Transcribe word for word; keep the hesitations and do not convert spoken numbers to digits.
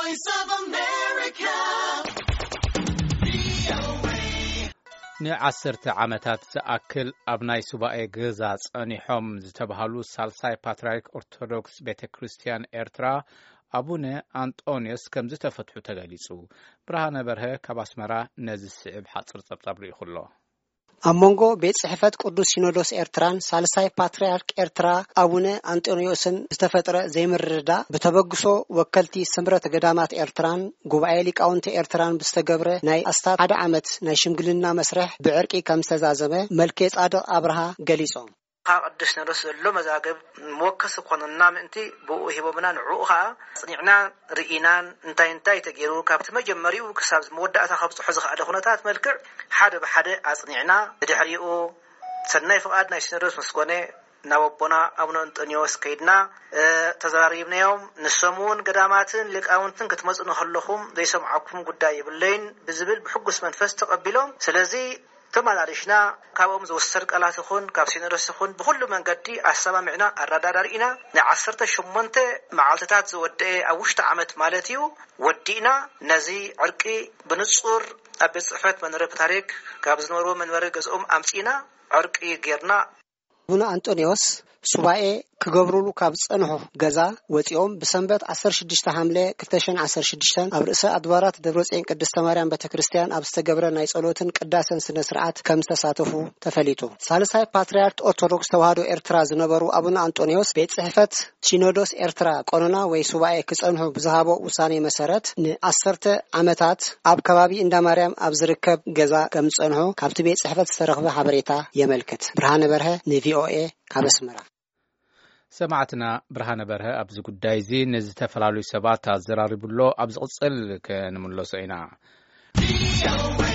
Voice of America. ንዓሰርተ ዓመታት ዝኣክል ኣብ ናይ ሱባኤ ገዛ ጸኒሖም ዝተባሃሉ ሳልሳይ ፓትርያርክ ኦርቶዶክስ ቤተክርስቲያን ኤርትራ አቡነ አንጦኒዮስ ከም ዝተፈትሑ ተገሊጹ። ብርሃነ በርሀ ካብ አስመራ ነዚ ስዕብ ሓጽር ጸብጻብ ሪኢኹሎ። አሞንጎ ቤት ጽሕፈት ቅዱስ ሲኖዶስ ኤርትራን ሳልሳይ ፓትርያርክ ኤርትራ አቡነ አንጦኒዮስን ዝተፈጠረ ዘይምርዳ በተበግሶ ወከልቲ ስምረት ገዳማት ኤርትራን ጉባኤ ሊቃውንቲ ኤርትራን በስተገብረ ናይ አስታት ሓደ ዓመት ናይ ሽምግልና መስርሕ ብዕርቂ ከም ዝተዛዘመ መልከ ጻድቅ አብርሃ ገሊጾም። قدس نرس اللو مزاجب موكس قانونا منتي بو هبومنا نعوها صنعنا رئينان انتاي انتاي تجيرو كابت مجمريو كساب مودة خبز حزق على خناتات ملكر حدا بحدا أصنعنا دحريو سنة فقادنا يشنرس مسكونة نوبنا أبنو أنطونيوس كيدنا اه تزاريبنا يوم نسمون قداماتن لك أونتن كتمز إنه خلهم ليس معكم قداي باللين بزبل بحقس منفس تقبلهم سلازي ثم عليشنا كابوم زوسترق على تخون كابسين رسخون بكل من قدي السما معنا الردارينا نعصرت شمنت معالتات زودة أوشت عمت مالتيو ودينا نزي عرقي بنصور أبي صحفت من رب تاريك كابز نورو من ورقز أم أمسينا عرقي غيرنا አቡነ አንጦኒዮስ ሱባኤ ክገብሩሉ ካብ ጸንሑ ገዛ ወጪኦም በሰንበት ዓሰርተ ሽዱሽተ ሐምሌ ክልተ ሺህ ዓሰርተ ሽዱሽተ ኣብ ርእሰ አድባራት ደብረጽዮን ቅድስተ ማርያም ቤተክርስቲያን ኣብ ዝተገብረ ናይ ጸሎትን ቅዳሴን ስነ ስርዓት ከም ተሳተፉ ተፈሊጡ። ሳልሳይ ፓትርያርክ ኦርቶዶክስ ተዋህዶ ኤርትራ ዝነበሩ አቡነ አንጦኒዮስ ቤት ጽሕፈት ሲኖዶስ ኤርትራ ቆኖና ወይ ሱባኤ ክጸንሑ ብዝሃቦ ውሳኔ መሰረት ንዓሰርተ ዓመታት ኣብ ከባቢ እንዳ ማርያም ኣብ ዝርከብ ገዛ ከም ጸንሑ ካብቲ ቤት ጽሕፈት ዝተረኽበ ሓበሬታ የመልክት። ብርሃነ በርሀ ንቪኦኤ ካብ አስመራ سمعتنا برهان برها أبز قداي زين نزتفلالو سبات الزراري بلو أبز قصل كنملو سينا